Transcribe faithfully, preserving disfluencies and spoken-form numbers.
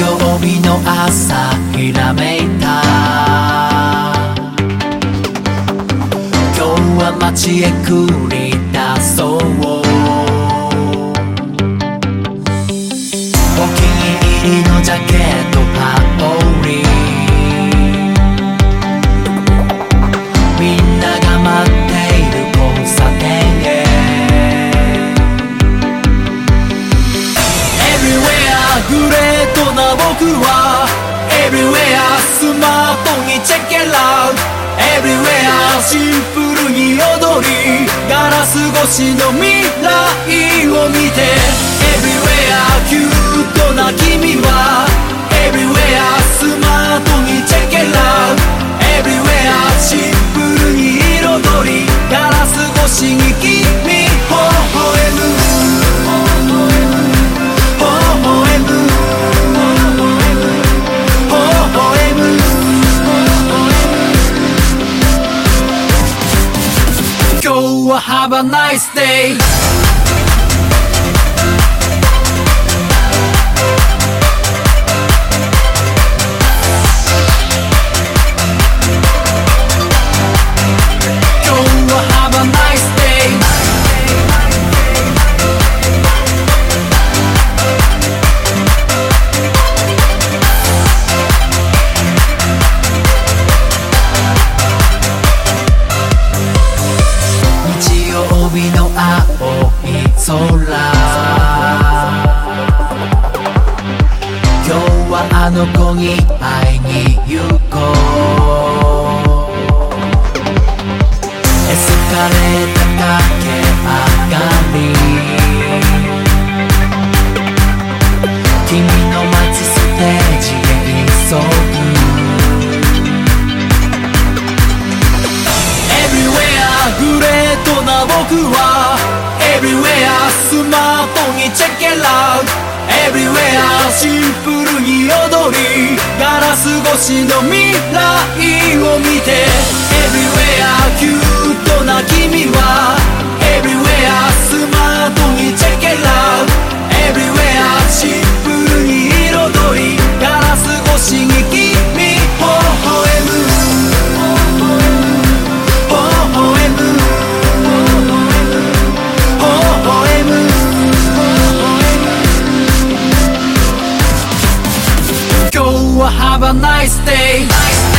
曜日の朝ひらめいた。今日は街へ繰り出そう。お気に入りのジャケット羽織、みんなが待っている交差点へ。 Everywhere グレートな僕は Everywhere スマートにチェックアウト。 Everywhere シンプルに踊り、ガラス越しの未来を見て。 Everywhere キュートな君は Everywhere スマートにチェックアウト。 Everywhere シンプルに彩り、ガラス越しに君微笑む。微笑む。今日は Have a nice day。 今日は Have a nice day。 日曜日の青い空、今日はあの子に会いに行こう。エスカレーター駆け上がり、君の待つステージへ急ぐ。 Everywhere グレートな僕は Everywhere スマートにチェックアウト。 Everywhere シンプルに踊り、ガラス越しの未来を見て。 Everywhere キュートな君は Everywhere スマートにチェックアウト。 Everywhere シンプルに彩り、ガラス越しに君微笑む。微笑む。今日は Have a nice day。